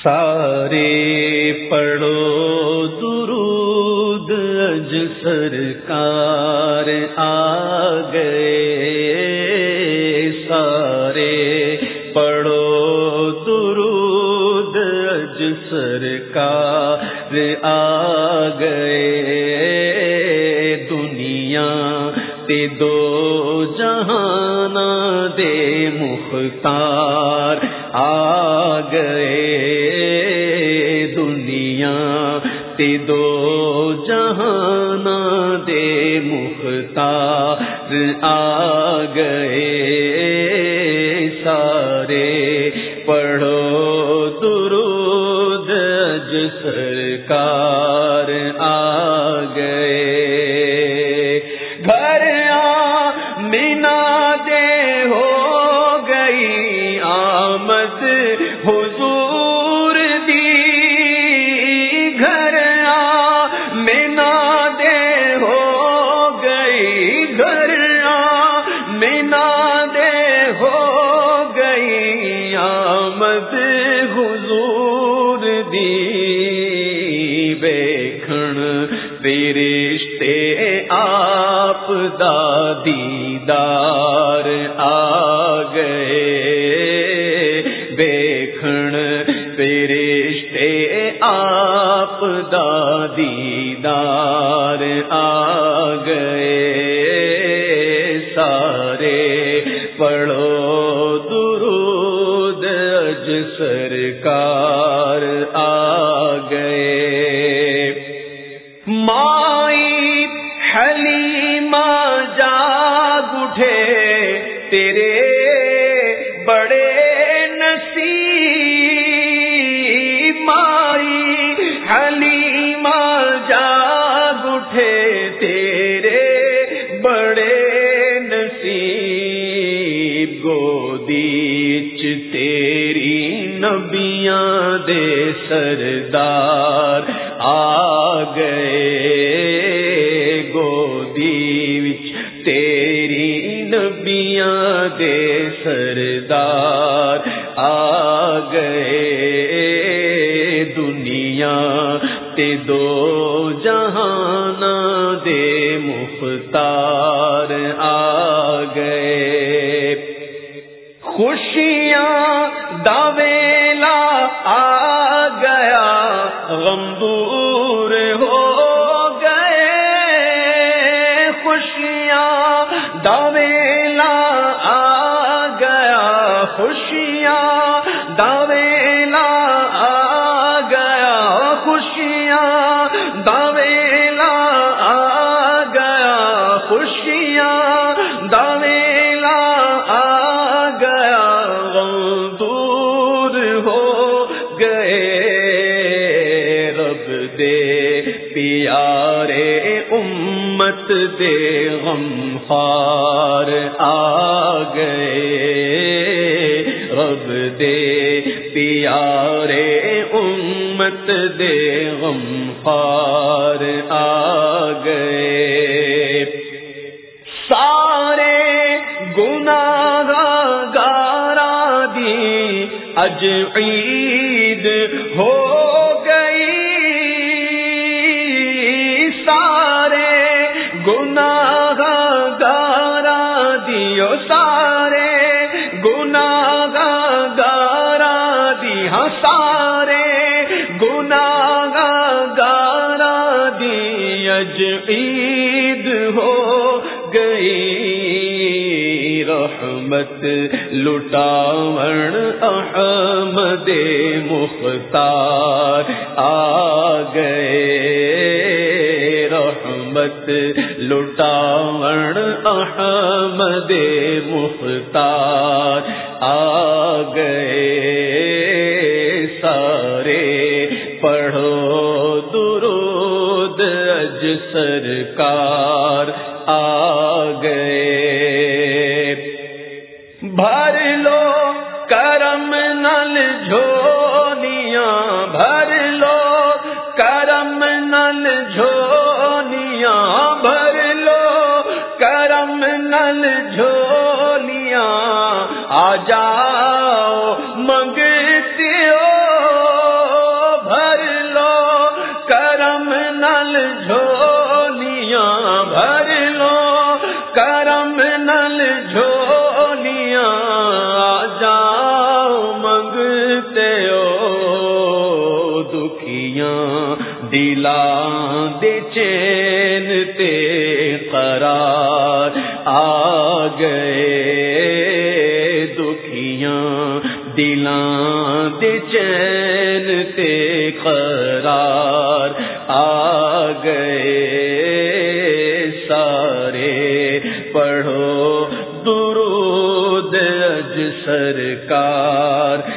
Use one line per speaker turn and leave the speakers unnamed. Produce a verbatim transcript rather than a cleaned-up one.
سارے پڑھو درود اج سرکار آ گئے، سارے پڑھو درود اج سرکار آ گئے، دنیا تے دو جہان دے مختار آ گئے، دنیا تے دو جہان دے مختار آ گئے، سارے پڑھو درود اج سرکار آ گئے، گھر آمینہ دے ہو گئی آمد حضور دی، گھر آمینہ دے ہو گئی، گھر آمینہ دے ہو گئی آمد حضور دی، ویکھن فرشتے آپ دا دیدار آ گئے، ویکھن فرشتے آپ دا دیدار آ گئے، سارے پڑھو درود اج سرکار آ گئے، مائی حلیمہ جاگ اٹھے تیرے بڑے نصیب، مائی حلیمہ جاگ اٹھے تیرے بڑے نصیب، گودیچ تیری نبیاں دے سردار آ گئے، گودی وچ تیری نبیاں دے سردار آ گئے، دنیا تے دو جہان دے مختار آ گئے، خوشیاں دا ویلا آ گیا، غم دور ہو گئے، خوشیاں دا ویلا آ گیا، خوشیاں دا ویلا آ گیا، خوشیاں دا ویلا آ گیا، خوشیاں دا ویلا آ گیا، غم دور ہو گئے، رب دے پیارے امت دے غمخوار آ گئے، رب دے پیارے امت دے غمخوار آ گئے، سارے گناہ گاراں دی اج عید ہو گئی، سارے گناہ گاراں دی، او سارے گناہ گاراں دی، ہاں سارے گناہ گاراں دی اج عید ہو گئی، رحمت لٹاون احمد مختار آ گئے، رحمت لٹاون احمد مختار آ گئے، سارے پڑھو درود اج سرکار آ گئے، بھر لو کرم نل جھولیاں، بھر لو کرم نل جھولیاں، بھر لو کرم نل جھولیاں، آ جاؤ منگتے ہو کرم نل جھولیاں جاؤ منگتے ہو دکھیاں دلاں دے چین تے قرار آ گئے دکھیاں دلاں دے چین تے قرار آ گئے سارے پڑھو درود اج سرکار